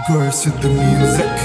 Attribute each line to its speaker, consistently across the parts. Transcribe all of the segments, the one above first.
Speaker 1: Girls with the music.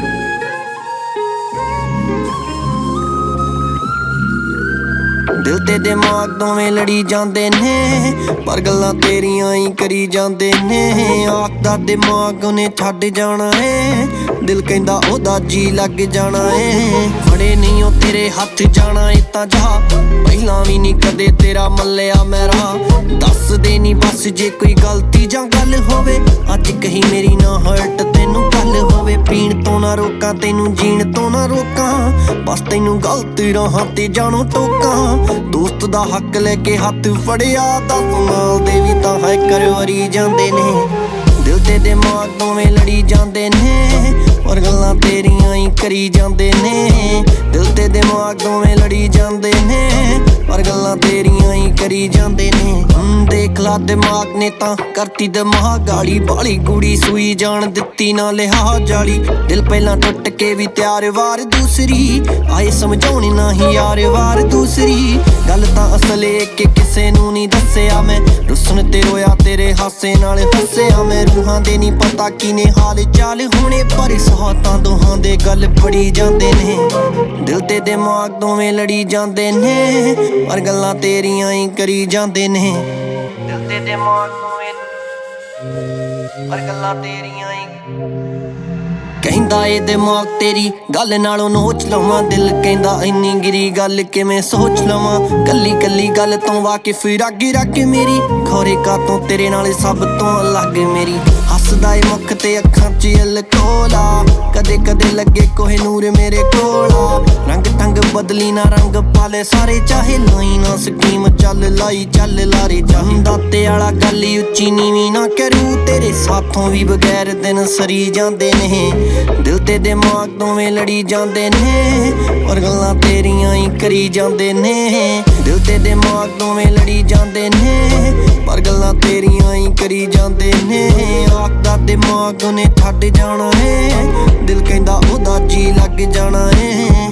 Speaker 2: दिल ते दिमाग दोवें लड़ी जांदे ने, पर गल्लां तेरियां ही करी जांदे ने। आखदा दिमाग उन्हें छड्ड जाना है, दिल कहंदा ओदा जी लग जाना है। फड़े नहीं ओ तेरे हत्थ जाना है तां जा, पहलां भी नहीं कदे तेरा मल्लिया मेरा। दस दे नी बस जे कोई गलती जां गल होवे, अज कहीं मेरी ना हर्ट तेनू गल होवे। पीण तो ना रोकां तैनू जीण तो ना रोकां, बस तैनू गलत राहां ते जानो टोकां। दोस्त दा हक लेके हत्थ फड़िया, दस नाल दे भी तां है करवरी जांदे ने। दिल ते दिमाग दोवें लड़ी जांदे ने, पर गल्लां तेरियां ही करी जांदे ने। दिल ते दिमाग दोवें लड़ी जांदे ने, पर गल्लां तेरियां ही करी जांदे ने। देख ला दिमाग ने तां करती दिमाग आली, बाली कुड़ी सूई जान दित्ती ना लिहाज आली। दिल पहलां टुट के भी त्यार वार दूसरी, आए समझाउणे ना ही यार वार दूसरी। गल तां असल के किसे नू नहीं दस्सिया मैं, रुसन ते रोया तेरे हासे नाल हस्सिया मैं। रूहां दे नहीं पता किने हाल चाल होने, पर इस हाथां दोहां दे गल पड़ी जांदे ने। दिल ते दिमाग दोवें लड़ी जांदे ने, पर गल्लां तेरियां ही करी जांदे ने। दिल ते दिमाग दोवें पर गल्लां तेरियां ही कहंदा ए दिमाग तेरी गल नालों नोच लवां। दिल कहंदा इन्नी गिरी गल किवें सोच लवां। कल्ली कल्ली गल तो वाकिफ रग रग मेरी, खौरे कातों तेरे नाल सब तो अलग मेरी। हसदा ए मुख ते अखां च अलकोला, कदे कदे लगे कोहिनूर मेरे कोला। रंग टंग बदली ना रंग पाले सारे, चाहे लाई ना स्कीम चल लाई चल लारे। चाहंदा ते आला गल उच्ची नीवीं ना करू, तेरे साथों भी बगैर दिन सरी जांदे ने। दिल ते दिमाग दोवें लड़ी जांदे ने, पर गल्लां तेरियां ही करी जांदे ने। दिल ते दिमाग दोवें लड़ी जांदे ने, पर गल्लां तेरियां ही करी जांदे ने। आखदा दिमाग उन्हें छड्ड जाना है, दिल कहंदा ओदा जी लग जाना है।